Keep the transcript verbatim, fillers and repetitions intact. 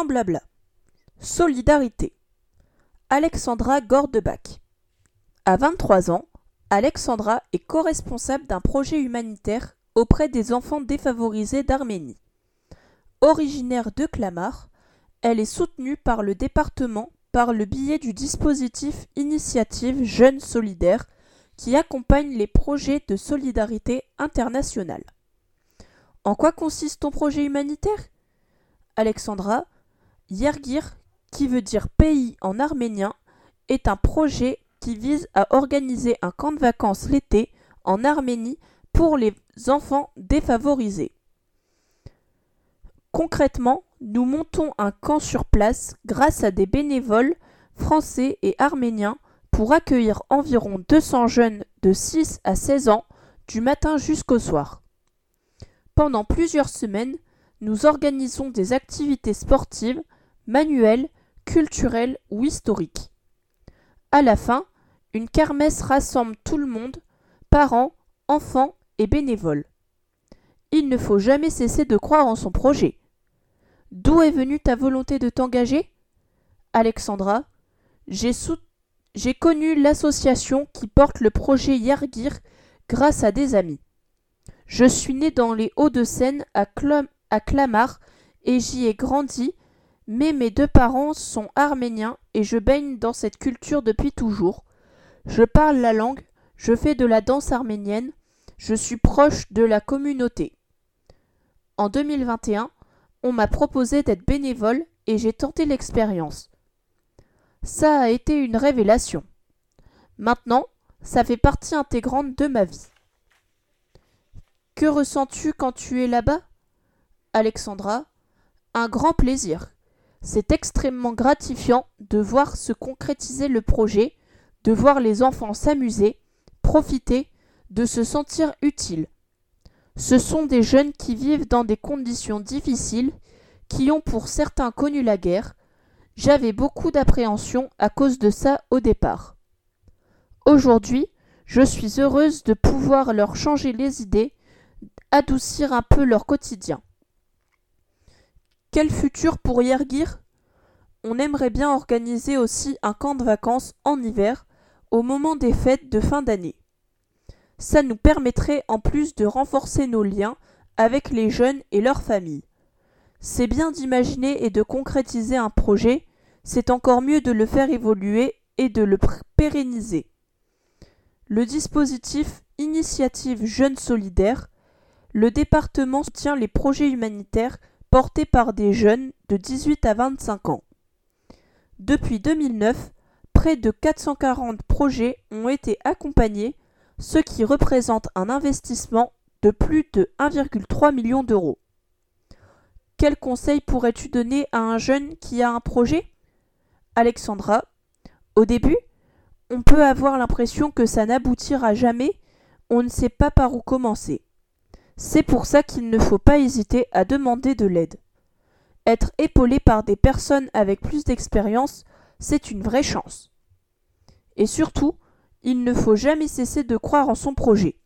Fin blabla. Solidarité. Alexandra Gordebach. À vingt-trois ans, Alexandra est co-responsable d'un projet humanitaire auprès des enfants défavorisés d'Arménie. Originaire de Clamart, elle est soutenue par le département par le biais du dispositif Initiative Jeunes Solidaires qui accompagne les projets de solidarité internationale. En quoi consiste ton projet humanitaire ? Alexandra, Yergir, qui veut dire pays en arménien, est un projet qui vise à organiser un camp de vacances l'été en Arménie pour les enfants défavorisés. Concrètement, nous montons un camp sur place grâce à des bénévoles français et arméniens pour accueillir environ deux cents jeunes de six à seize ans du matin jusqu'au soir. Pendant plusieurs semaines, nous organisons des activités sportives, manuelles, culturelles ou historiques. À la fin, une kermesse rassemble tout le monde, parents, enfants et bénévoles. Il ne faut jamais cesser de croire en son projet. D'où est venue ta volonté de t'engager ? Alexandra, j'ai, sou- j'ai connu l'association qui porte le projet Yergir grâce à des amis. Je suis née dans les Hauts-de-Seine à, Clam- à Clamart et j'y ai grandi, mais mes deux parents sont arméniens et je baigne dans cette culture depuis toujours. Je parle la langue, je fais de la danse arménienne, je suis proche de la communauté. En deux mille vingt et un, on m'a proposé d'être bénévole et j'ai tenté l'expérience. Ça a été une révélation. Maintenant, ça fait partie intégrante de ma vie. Que ressens-tu quand tu es là-bas ? Alexandra, un grand plaisir. C'est extrêmement gratifiant de voir se concrétiser le projet, de voir les enfants s'amuser, profiter, de se sentir utiles. Ce sont des jeunes qui vivent dans des conditions difficiles, qui ont pour certains connu la guerre. J'avais beaucoup d'appréhension à cause de ça au départ. Aujourd'hui, je suis heureuse de pouvoir leur changer les idées, adoucir un peu leur quotidien. Quel futur pour Yergir ? On aimerait bien organiser aussi un camp de vacances en hiver, au moment des fêtes de fin d'année. Ça nous permettrait en plus de renforcer nos liens avec les jeunes et leurs familles. C'est bien d'imaginer et de concrétiser un projet, c'est encore mieux de le faire évoluer et de le pérenniser. Le dispositif Initiative Jeunes Solidaires, le département soutient les projets humanitaires portés par des jeunes de dix-huit à vingt-cinq ans. Depuis deux mille neuf, près de quatre cent quarante projets ont été accompagnés, ce qui représente un investissement de plus de un virgule trois million d'euros. Quel conseil pourrais-tu donner à un jeune qui a un projet ? Alexandra, au début, on peut avoir l'impression que ça n'aboutira jamais, on ne sait pas par où commencer. C'est pour ça qu'il ne faut pas hésiter à demander de l'aide. Être épaulé par des personnes avec plus d'expérience, c'est une vraie chance. Et surtout, il ne faut jamais cesser de croire en son projet.